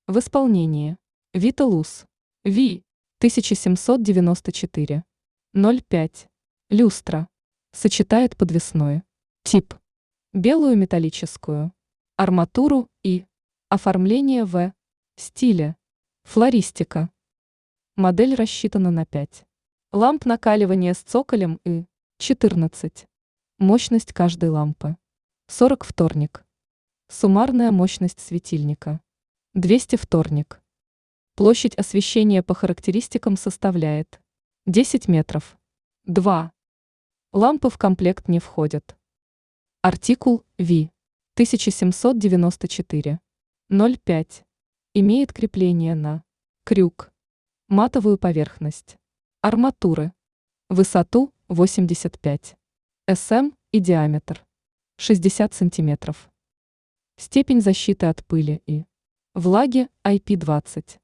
В исполнении Виталус Ви 1794 05. Люстра. Сочетает подвесной тип, белую металлическую арматуру и оформление в стиле флористика. Модель рассчитана на 5 ламп накаливания с цоколем и 14. Мощность каждой лампы 40 вторник. Суммарная мощность светильника 200 вторник. Площадь освещения по характеристикам составляет 10 метров. 2. Лампы в комплект не входят. Артикул Ви 1794 05. Имеет крепление на крюк, матовую поверхность арматуры, высоту 85 см и диаметр 60 см. Степень защиты от пыли и влаги IP20.